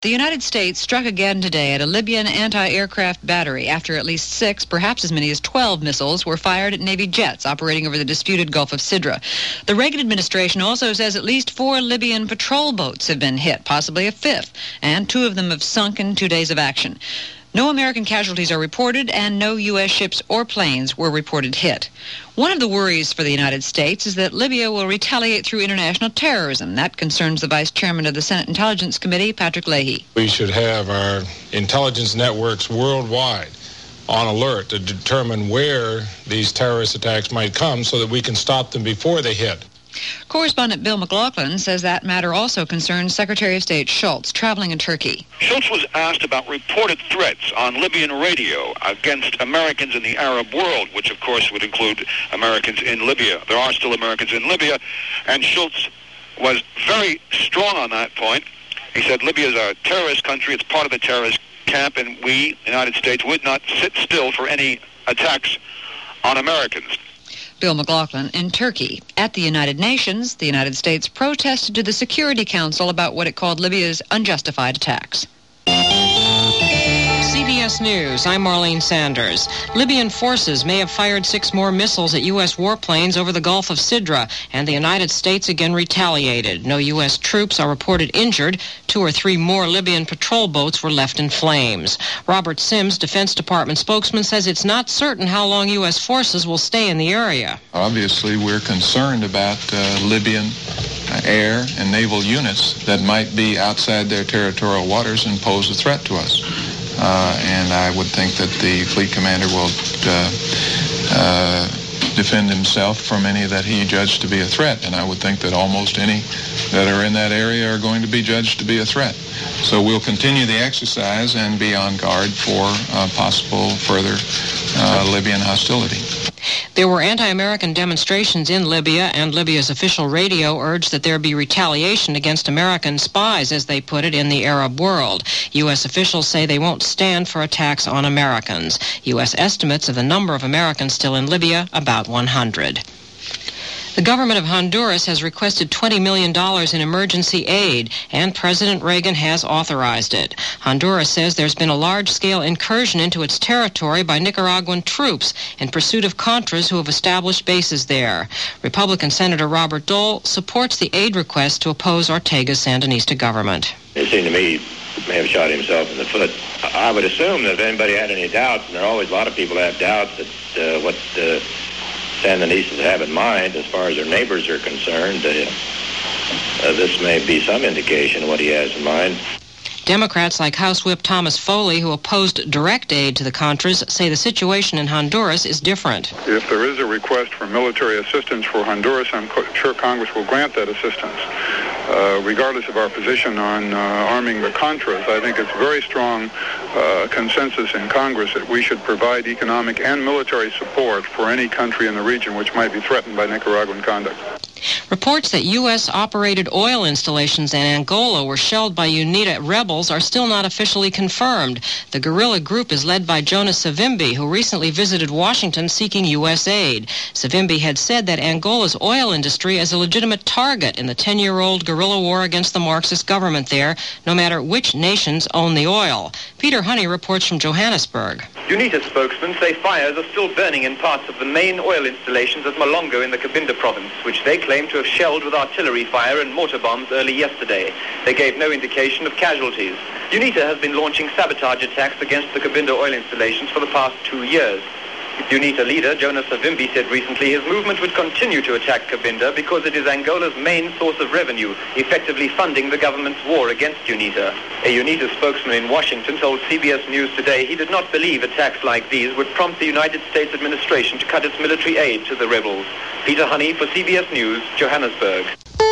The United States struck again today at a Libyan anti-aircraft battery after at least 6, perhaps as many as 12 missiles were fired at Navy jets operating over the disputed Gulf of Sidra. The Reagan administration also says at least 4 Libyan patrol boats have been hit, possibly a 5th, and 2 of them have sunk in 2 days of action. No American casualties are reported, and no U.S. ships or planes were reported hit. One of the worries for the United States is that Libya will retaliate through international terrorism. That concerns the Vice Chairman of the Senate Intelligence Committee, Patrick Leahy. We should have our intelligence networks worldwide on alert to determine where these terrorist attacks might come so that we can stop them before they hit. Correspondent Bill McLaughlin says that matter also concerns Secretary of State Schultz traveling in Turkey. Schultz was asked about reported threats on Libyan radio against Americans in the Arab world, which of course would include Americans in Libya. There are still Americans in Libya, and Schultz was very strong on that point. He said Libya is a terrorist country, it's part of the terrorist camp, and we, the United States, would not sit still for any attacks on Americans. Bill McLaughlin in Turkey. At the United Nations, the United States protested to the Security Council about what it called Libya's unjustified attacks. CBS News, I'm Marlene Sanders. Libyan forces may have fired 6 more missiles at U.S. warplanes over the Gulf of Sidra, and the United States again retaliated. No U.S. troops are reported injured. 2 or 3 more Libyan patrol boats were left in flames. Robert Sims, Defense Department spokesman, says it's not certain how long U.S. forces will stay in the area. Obviously, we're concerned about Libyan air and naval units that might be outside their territorial waters and pose a threat to us. And I would think that the fleet commander will defend himself from any that he judged to be a threat. And I would think that almost any that are in that area are going to be judged to be a threat. So we'll continue the exercise and be on guard for possible further Libyan hostility. There were anti-American demonstrations in Libya, and Libya's official radio urged that there be retaliation against American spies, as they put it, in the Arab world. U.S. officials say they won't stand for attacks on Americans. U.S. estimates of the number of Americans still in Libya, about 100. The government of Honduras has requested $20 million in emergency aid, and President Reagan has authorized it. Honduras says there's been a large-scale incursion into its territory by Nicaraguan troops in pursuit of Contras who have established bases there. Republican Senator Robert Dole supports the aid request to oppose Ortega's Sandinista government. It seemed to me he may have shot himself in the foot. I would assume that if anybody had any doubts, and there are always a lot of people that have doubts that what Sandinistas have in mind as far as their neighbors are concerned, this may be some indication of what he has in mind. Democrats like House Whip Thomas Foley, who opposed direct aid to the Contras, say the situation in Honduras is different. If there is a request for military assistance for Honduras, I'm sure Congress will grant that assistance. Regardless of our position on arming the Contras, I think it's very strong consensus in Congress that we should provide economic and military support for any country in the region which might be threatened by Nicaraguan conduct. Reports that U.S.-operated oil installations in Angola were shelled by UNITA rebels are still not officially confirmed. The guerrilla group is led by Jonas Savimbi, who recently visited Washington seeking U.S. aid. Savimbi had said that Angola's oil industry is a legitimate target in the 10-year-old guerrilla war against the Marxist government there, no matter which nations own the oil. Peter Honey reports from Johannesburg. UNITA spokesmen say fires are still burning in parts of the main oil installations at Malongo in the Cabinda province, which they claim to have shelled with artillery fire and mortar bombs early yesterday. They gave no indication of casualties. UNITA has been launching sabotage attacks against the Cabinda oil installations for the past 2 years. UNITA leader Jonas Savimbi said recently his movement would continue to attack Cabinda because it is Angola's main source of revenue, effectively funding the government's war against UNITA. A UNITA spokesman in Washington told CBS News today he did not believe attacks like these would prompt the United States administration to cut its military aid to the rebels. Peter Honey for CBS News, Johannesburg.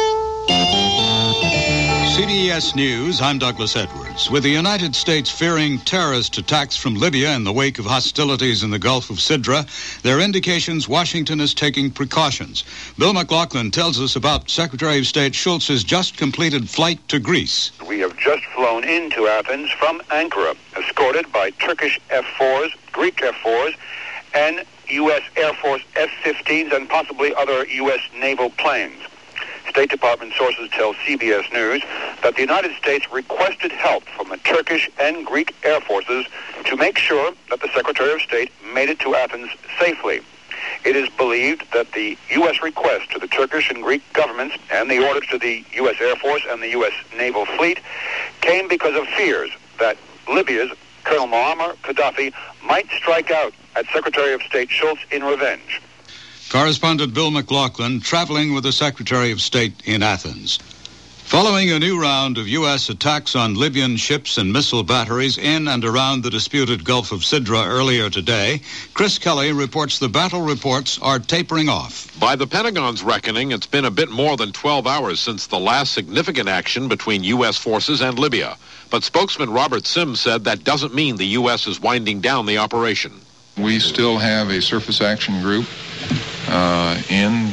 CBS News, I'm Douglas Edwards. With the United States fearing terrorist attacks from Libya in the wake of hostilities in the Gulf of Sidra, there are indications Washington is taking precautions. Bill McLaughlin tells us about Secretary of State Schultz's just completed flight to Greece. We have just flown into Athens from Ankara, escorted by Turkish F-4s, Greek F-4s, and U.S. Air Force F-15s and possibly other U.S. naval planes. State Department sources tell CBS News that the United States requested help from the Turkish and Greek air forces to make sure that the Secretary of State made it to Athens safely. It is believed that the U.S. request to the Turkish and Greek governments and the orders to the U.S. Air Force and the U.S. Naval Fleet came because of fears that Libya's Colonel Muammar Gaddafi might strike out at Secretary of State Shultz in revenge. Correspondent Bill McLaughlin traveling with the Secretary of State in Athens. Following a new round of U.S. attacks on Libyan ships and missile batteries in and around the disputed Gulf of Sidra earlier today, Chris Kelly reports the battle reports are tapering off. By the Pentagon's reckoning, it's been a bit more than 12 hours since the last significant action between U.S. forces and Libya. But spokesman Robert Sims said that doesn't mean the U.S. is winding down the operation. We still have a surface action group in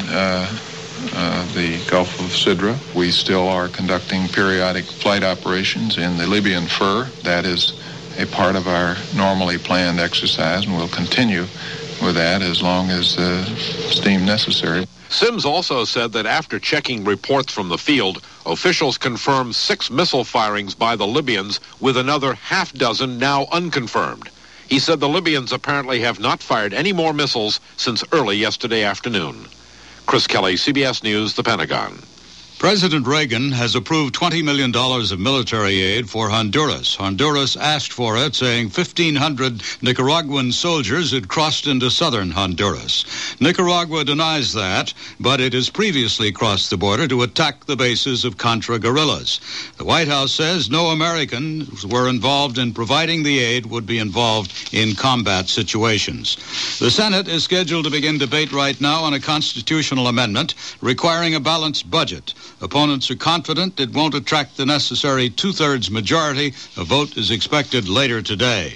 the Gulf of Sidra. We still are conducting periodic flight operations in the Libyan Fur. That is a part of our normally planned exercise, and we'll continue with that as long as it's deemed necessary. Sims also said that after checking reports from the field, officials confirmed 6 missile firings by the Libyans, with another half dozen now unconfirmed. He said the Libyans apparently have not fired any more missiles since early yesterday afternoon. Chris Kelly, CBS News, the Pentagon. President Reagan has approved $20 million of military aid for Honduras. Honduras asked for it, saying 1,500 Nicaraguan soldiers had crossed into southern Honduras. Nicaragua denies that, but it has previously crossed the border to attack the bases of Contra guerrillas. The White House says no Americans were involved in providing the aid would be involved in combat situations. The Senate is scheduled to begin debate right now on a constitutional amendment requiring a balanced budget. Opponents are confident it won't attract the necessary two-thirds majority. A vote is expected later today.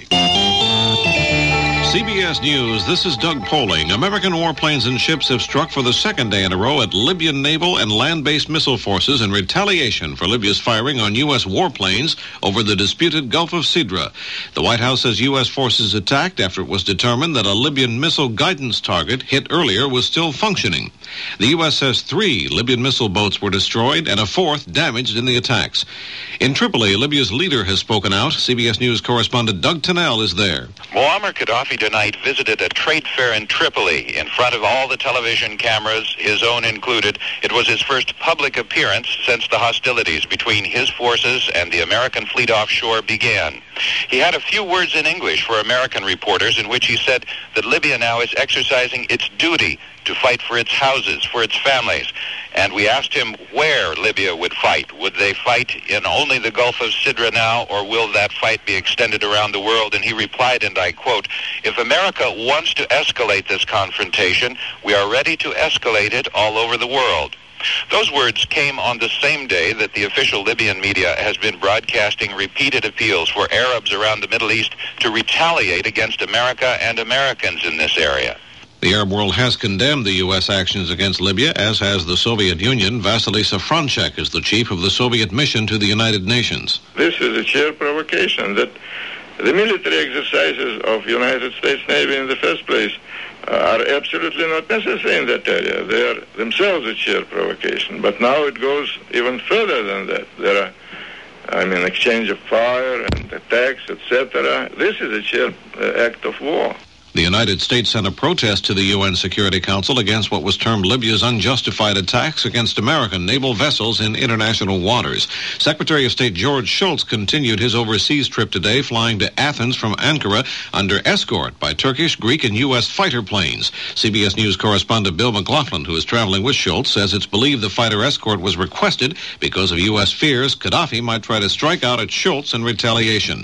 CBS News, this is Doug Poling. American warplanes and ships have struck for the second day in a row at Libyan naval and land-based missile forces in retaliation for Libya's firing on U.S. warplanes over the disputed Gulf of Sidra. The White House says U.S. forces attacked after it was determined that a Libyan missile guidance target hit earlier was still functioning. The U.S. says 3 Libyan missile boats were destroyed and a 4th damaged in the attacks. In Tripoli, Libya's leader has spoken out. CBS News correspondent Doug Tennell is there. Muammar Gaddafi tonight visited a trade fair in Tripoli in front of all the television cameras, his own included. It was his first public appearance since the hostilities between his forces and the American fleet offshore began. He had a few words in English for American reporters in which he said that Libya now is exercising its duty to fight for its houses, for its families. And we asked him where Libya would fight. Would they fight in only the Gulf of Sidra now, or will that fight be extended around the world? And he replied, and I quote, "If America wants to escalate this confrontation, we are ready to escalate it all over the world." Those words came on the same day that the official Libyan media has been broadcasting repeated appeals for Arabs around the Middle East to retaliate against America and Americans in this area. The Arab world has condemned the U.S. actions against Libya, as has the Soviet Union. Vasily Safranchek is the chief of the Soviet mission to the United Nations. This is a sheer provocation that the military exercises of United States Navy in the first place are absolutely not necessary in that area. They are themselves a sheer provocation. But now it goes even further than that. There are, exchange of fire and attacks, etc. This is a sheer act of war. The United States sent a protest to the UN Security Council against what was termed Libya's unjustified attacks against American naval vessels in international waters. Secretary of State George Shultz continued his overseas trip today, flying to Athens from Ankara under escort by Turkish, Greek, and U.S. fighter planes. CBS News correspondent Bill McLaughlin, who is traveling with Shultz, says it's believed the fighter escort was requested because of U.S. fears Gaddafi might try to strike out at Shultz in retaliation.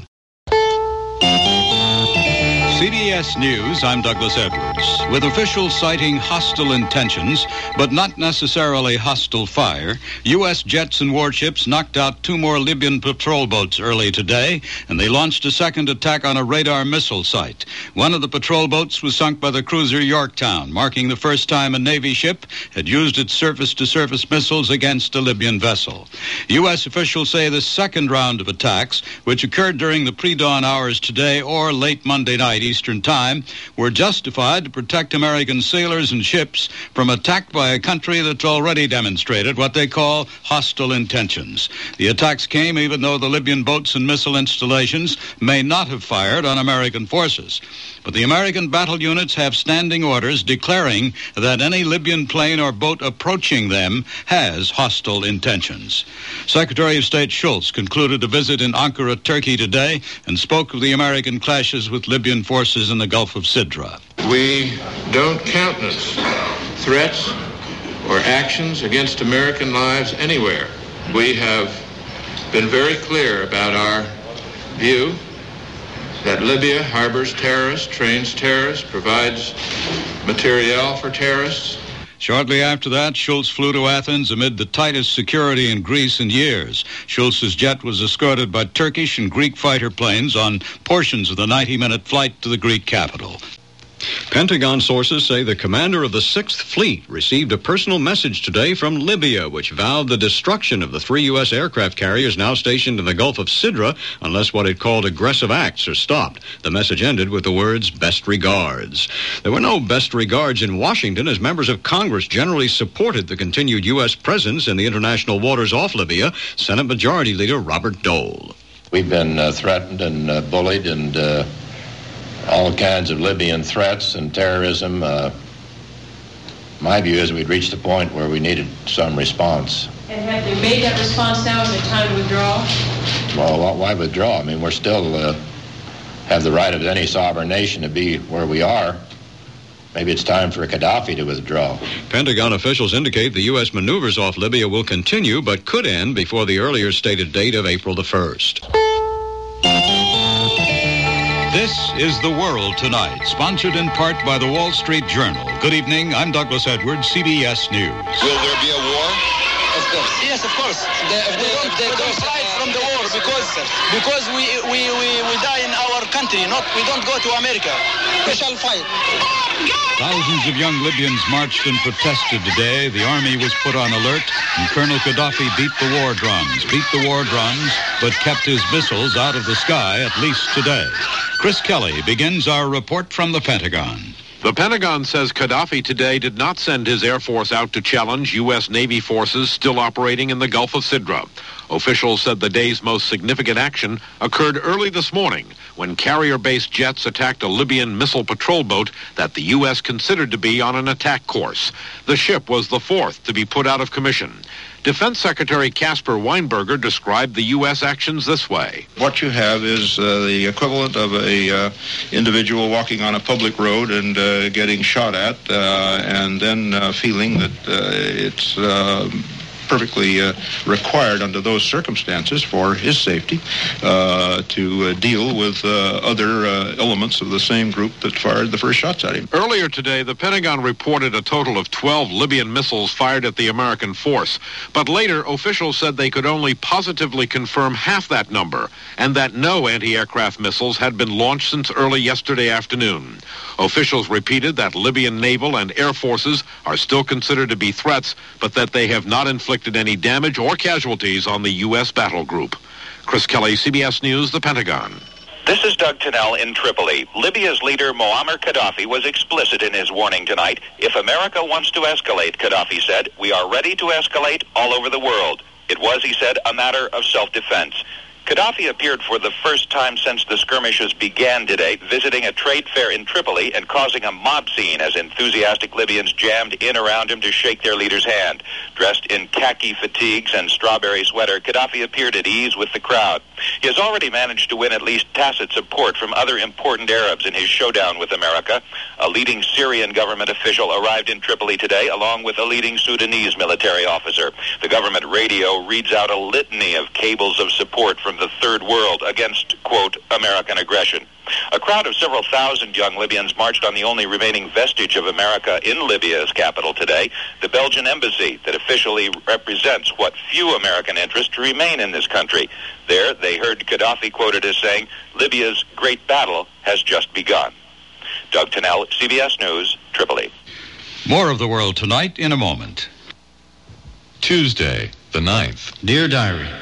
CBS News, I'm Douglas Edwards. With officials citing hostile intentions, but not necessarily hostile fire, U.S. jets and warships knocked out 2 more Libyan patrol boats early today, and they launched a second attack on a radar missile site. One of the patrol boats was sunk by the cruiser Yorktown, marking the first time a Navy ship had used its surface-to-surface missiles against a Libyan vessel. U.S. officials say the second round of attacks, which occurred during the pre-dawn hours today or late Monday night Eastern Time, were justified to protect American sailors and ships from attack by a country that's already demonstrated what they call hostile intentions. The attacks came even though the Libyan boats and missile installations may not have fired on American forces. But the American battle units have standing orders declaring that any Libyan plane or boat approaching them has hostile intentions. Secretary of State Shultz concluded a visit in Ankara, Turkey today and spoke of the American clashes with Libyan forces in the Gulf of Sidra. We don't countenance threats or actions against American lives anywhere. We have been very clear about our view that Libya harbors terrorists, trains terrorists, provides materiel for terrorists. Shortly after that, Shultz flew to Athens amid the tightest security in Greece in years. Schultz's jet was escorted by Turkish and Greek fighter planes on portions of the 90-minute flight to the Greek capital. Pentagon sources say the commander of the 6th Fleet received a personal message today from Libya, which vowed the destruction of the 3 U.S. aircraft carriers now stationed in the Gulf of Sidra unless what it called aggressive acts are stopped. The message ended with the words, "Best regards." There were no best regards in Washington, as members of Congress generally supported the continued U.S. presence in the international waters off Libya. Senate Majority Leader Robert Dole. We've been threatened and bullied and all kinds of Libyan threats and terrorism. My view is we'd reached the point where we needed some response. And have they made that response now? Is it time to withdraw? Well, why withdraw? I mean, we're still have the right of any sovereign nation to be where we are. Maybe it's time for Gaddafi to withdraw. Pentagon officials indicate the U.S. maneuvers off Libya will continue, but could end before the earlier stated date of April the 1st. This is The World Tonight, sponsored in part by the Wall Street Journal. Good evening, I'm Douglas Edwards, CBS News. Will there be a war? Of course. Yes, of course. They don't fight from the war because we die in our country. We don't go to America. We shall fight. Thousands of young Libyans marched and protested today. The army was put on alert, and Colonel Gaddafi beat the war drums, but kept his missiles out of the sky, at least today. Chris Kelly begins our report from the Pentagon. The Pentagon says Gaddafi today did not send his Air Force out to challenge U.S. Navy forces still operating in the Gulf of Sidra. Officials said the day's most significant action occurred early this morning when carrier-based jets attacked a Libyan missile patrol boat that the U.S. considered to be on an attack course. The ship was the 4th to be put out of commission. Defense Secretary Caspar Weinberger described the U.S. actions this way. What you have is the equivalent of a individual walking on a public road and getting shot at and then feeling that it's perfectly required under those circumstances for his safety to deal with other elements of the same group that fired the first shots at him. Earlier today, the Pentagon reported a total of 12 Libyan missiles fired at the American force. But later, officials said they could only positively confirm half that number and that no anti-aircraft missiles had been launched since early yesterday afternoon. Officials repeated that Libyan naval and air forces are still considered to be threats, but that they have not inflicted any damage or casualties on the U.S. battle group. Chris Kelly, CBS News, the Pentagon. This is Doug Tennell in Tripoli. Libya's leader, Muammar Gaddafi, was explicit in his warning tonight. If America wants to escalate, Gaddafi said, we are ready to escalate all over the world. It was, he said, a matter of self-defense. Gaddafi appeared for the first time since the skirmishes began today, visiting a trade fair in Tripoli and causing a mob scene as enthusiastic Libyans jammed in around him to shake their leader's hand. Dressed in khaki fatigues and strawberry sweater, Gaddafi appeared at ease with the crowd. He has already managed to win at least tacit support from other important Arabs in his showdown with America. A leading Syrian government official arrived in Tripoli today, along with a leading Sudanese military officer. The government radio reads out a litany of cables of support from the Third World against, quote, American aggression. A crowd of several thousand young Libyans marched on the only remaining vestige of America in Libya's capital today, the Belgian embassy that officially represents what few American interests remain in this country. There, they heard Gaddafi quoted as saying, Libya's great battle has just begun. Doug Tennell, CBS News, Tripoli. More of The World Tonight in a moment. Tuesday, the 9th. Dear Diary,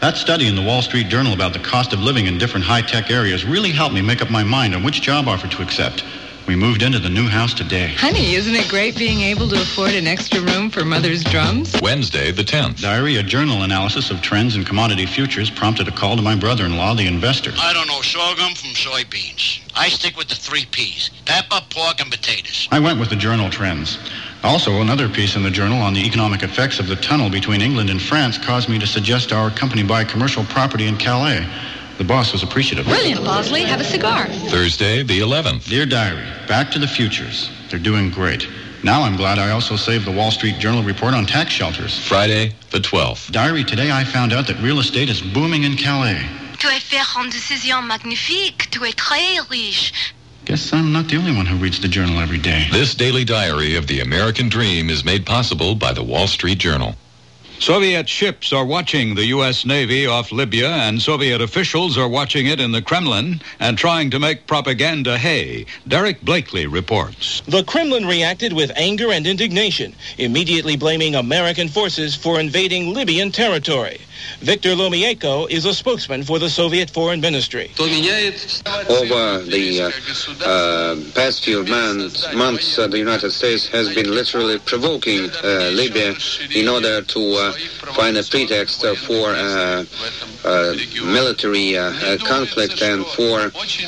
That study in the Wall Street Journal about the cost of living in different high-tech areas really helped me make up my mind on which job offer to accept. We moved into the new house today. Honey, isn't it great being able to afford an extra room for Mother's drums? Wednesday, the 10th. Diary, a journal analysis of trends in commodity futures prompted a call to my brother-in-law, the investor. I don't know sorghum from soybeans. I stick with the 3 Ps. Pepper, pork, and potatoes. I went with the journal trends. Also, another piece in the journal on the economic effects of the tunnel between England and France caused me to suggest our company buy commercial property in Calais. The boss was appreciative. Brilliant, Bosley. Have a cigar. Thursday, the 11th. Dear Diary, back to the futures. They're doing great. Now I'm glad I also saved the Wall Street Journal report on tax shelters. Friday, the 12th. Diary, today I found out that real estate is booming in Calais. Tu es faire une décision magnifique. Tu es très riche. Guess I'm not the only one who reads the journal every day. This daily diary of the American dream is made possible by the Wall Street Journal. Soviet ships are watching the U.S. Navy off Libya, and Soviet officials are watching it in the Kremlin and trying to make propaganda hay. Derek Blakely reports. The Kremlin reacted with anger and indignation, immediately blaming American forces for invading Libyan territory. Victor Lomienko is a spokesman for the Soviet Foreign Ministry. Over the past few months, the United States has been literally provoking Libya in order to find a pretext for military conflict and for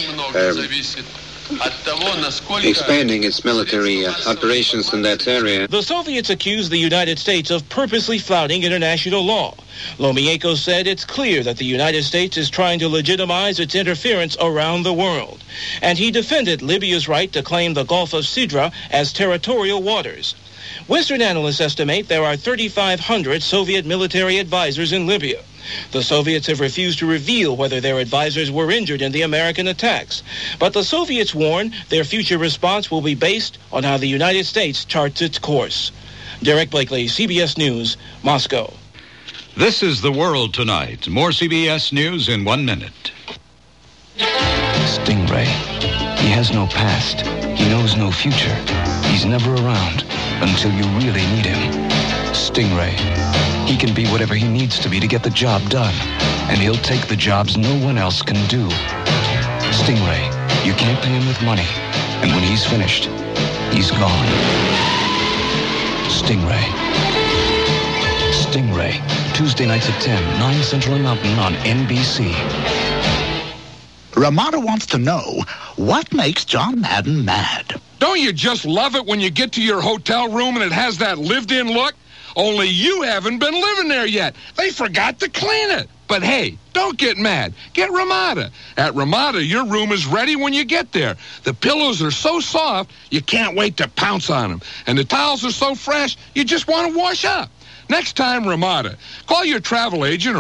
expanding its military operations in that area. The Soviets accused the United States of purposely flouting international law. Lomienko said it's clear that the United States is trying to legitimize its interference around the world. And he defended Libya's right to claim the Gulf of Sidra as territorial waters. Western analysts estimate there are 3,500 Soviet military advisors in Libya. The Soviets have refused to reveal whether their advisors were injured in the American attacks. But the Soviets warn their future response will be based on how the United States charts its course. Derek Blakely, CBS News, Moscow. This is The World Tonight. More CBS News in 1 minute. Stingray. He has no past. He knows no future. He's never around until you really need him. Stingray. He can be whatever he needs to be to get the job done. And he'll take the jobs no one else can do. Stingray. You can't pay him with money. And when he's finished, he's gone. Stingray. Stingray. Tuesday nights at 10, 9 Central and Mountain on NBC. Ramada wants to know, what makes John Madden mad? Don't you just love it when you get to your hotel room and it has that lived-in look? Only you haven't been living there yet. They forgot to clean it. But hey, don't get mad. Get Ramada. At Ramada, your room is ready when you get there. The pillows are so soft, you can't wait to pounce on them. And the towels are so fresh, you just want to wash up. Next time, Ramada. Call your travel agent or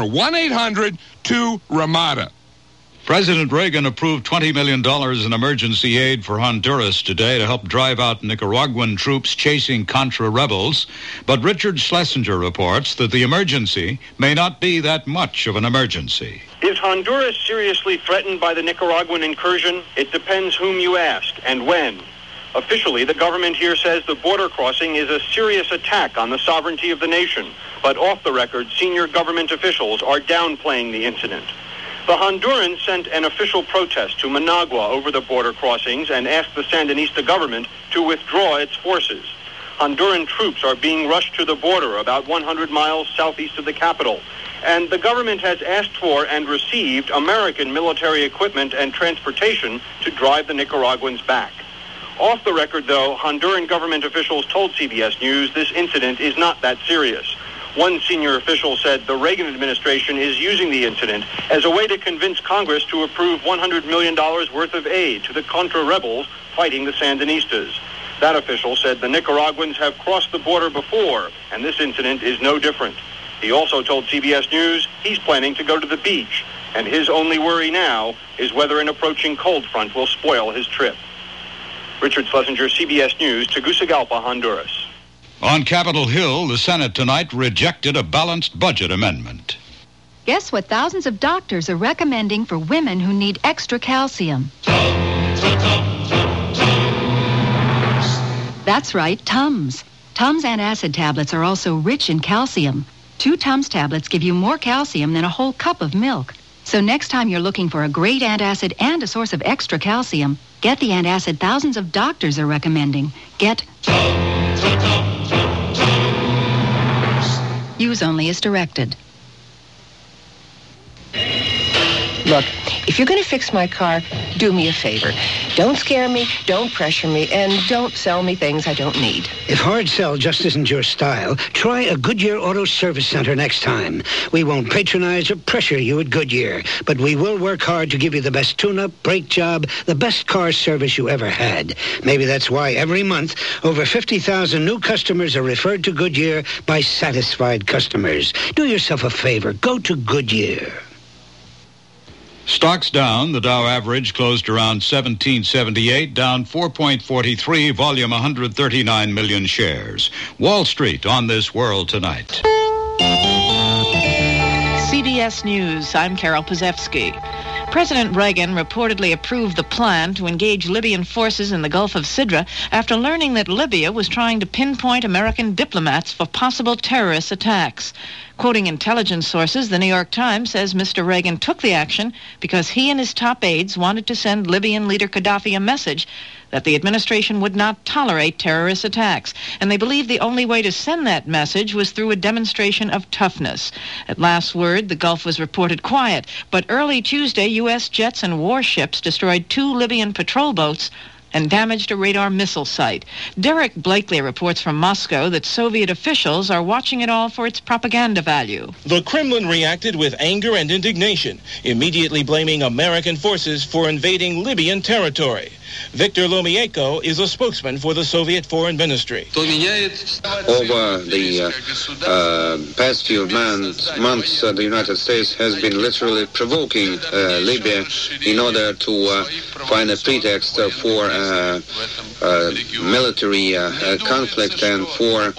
1-800-2-RAMADA. President Reagan approved $20 million in emergency aid for Honduras today to help drive out Nicaraguan troops chasing Contra rebels. But Richard Schlesinger reports that the emergency may not be that much of an emergency. Is Honduras seriously threatened by the Nicaraguan incursion? It depends whom you ask and when. Officially, the government here says the border crossing is a serious attack on the sovereignty of the nation. But off the record, senior government officials are downplaying the incident. The Hondurans sent an official protest to Managua over the border crossings and asked the Sandinista government to withdraw its forces. Honduran troops are being rushed to the border about 100 miles southeast of the capital. And the government has asked for and received American military equipment and transportation to drive the Nicaraguans back. Off the record, though, Honduran government officials told CBS News this incident is not that serious. One senior official said the Reagan administration is using the incident as a way to convince Congress to approve $100 million worth of aid to the Contra rebels fighting the Sandinistas. That official said the Nicaraguans have crossed the border before, and this incident is no different. He also told CBS News he's planning to go to the beach, and his only worry now is whether an approaching cold front will spoil his trip. Richard Schlesinger, CBS News, Tegucigalpa, Honduras. On Capitol Hill, the Senate tonight rejected a balanced budget amendment. Guess what thousands of doctors are recommending for women who need extra calcium? That's right, Tums. Tums antacid tablets are also rich in calcium. 2 Tums tablets give you more calcium than a whole cup of milk. So next time you're looking for a great antacid and a source of extra calcium, get the antacid thousands of doctors are recommending. Get Use only as directed. Look, if you're going to fix my car, do me a favor. Don't scare me, don't pressure me, and don't sell me things I don't need. If hard sell just isn't your style, try a Goodyear Auto Service Center next time. We won't patronize or pressure you at Goodyear, but we will work hard to give you the best tune-up, brake job, the best car service you ever had. Maybe that's why every month, over 50,000 new customers are referred to Goodyear by satisfied customers. Do yourself a favor. Go to Goodyear. Stocks down. The Dow average closed around 1778, down 4.43, volume 139 million shares. Wall Street on This World Tonight. CBS News, I'm Carol Pozevsky. President Reagan reportedly approved the plan to engage Libyan forces in the Gulf of Sidra after learning that Libya was trying to pinpoint American diplomats for possible terrorist attacks. Quoting intelligence sources, the New York Times says Mr. Reagan took the action because he and his top aides wanted to send Libyan leader Gaddafi a message that the administration would not tolerate terrorist attacks, and they believe the only way to send that message was through a demonstration of toughness. At last word, the Gulf was reported quiet, but early Tuesday, U.S. jets and warships destroyed 2 Libyan patrol boats and damaged a radar missile site. Derek Blakely reports from Moscow that Soviet officials are watching it all for its propaganda value. The Kremlin reacted with anger and indignation, immediately blaming American forces for invading Libyan territory. Victor Lomienko is a spokesman for the Soviet Foreign Ministry. Over the past few months, the United States has been literally provoking Libya in order to find a pretext for military conflict and for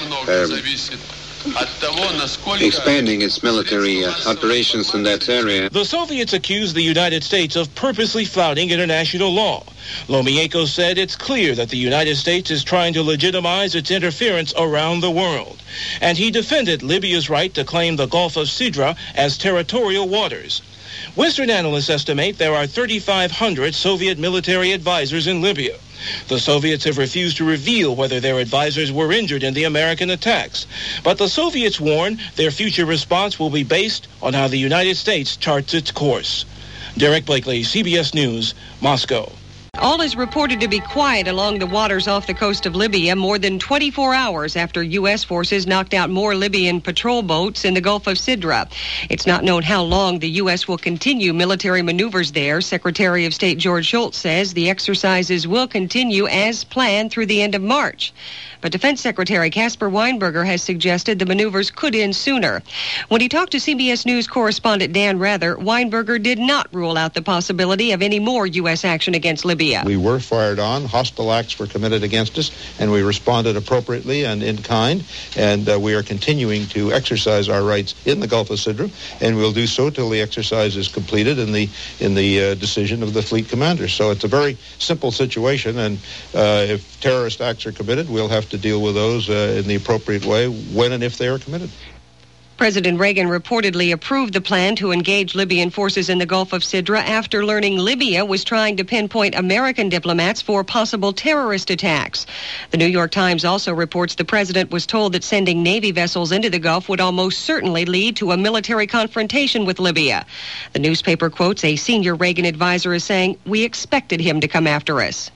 expanding its military operations in that area. The Soviets accused the United States of purposely flouting international law. Lomienko said it's clear that the United States is trying to legitimize its interference around the world. And he defended Libya's right to claim the Gulf of Sidra as territorial waters. Western analysts estimate there are 3,500 Soviet military advisors in Libya. The Soviets have refused to reveal whether their advisors were injured in the American attacks. But the Soviets warn their future response will be based on how the United States charts its course. Derek Blakely, CBS News, Moscow. All is reported to be quiet along the waters off the coast of Libya more than 24 hours after U.S. forces knocked out more Libyan patrol boats in the Gulf of Sidra. It's not known how long the U.S. will continue military maneuvers there. Secretary of State George Shultz says the exercises will continue as planned through the end of March. But Defense Secretary Caspar Weinberger has suggested the maneuvers could end sooner. When he talked to CBS News correspondent Dan Rather, Weinberger did not rule out the possibility of any more U.S. action against Libya. We were fired on, hostile acts were committed against us, and we responded appropriately and in kind, and we are continuing to exercise our rights in the Gulf of Sidra, and we'll do so till the exercise is completed in the decision of the fleet commander. So it's a very simple situation, and if terrorist acts are committed, we'll have to deal with those in the appropriate way when and if they are committed. President Reagan reportedly approved the plan to engage Libyan forces in the Gulf of Sidra after learning Libya was trying to pinpoint American diplomats for possible terrorist attacks. The New York Times also reports the president was told that sending Navy vessels into the Gulf would almost certainly lead to a military confrontation with Libya. The newspaper quotes a senior Reagan advisor as saying, "We expected him to come after us."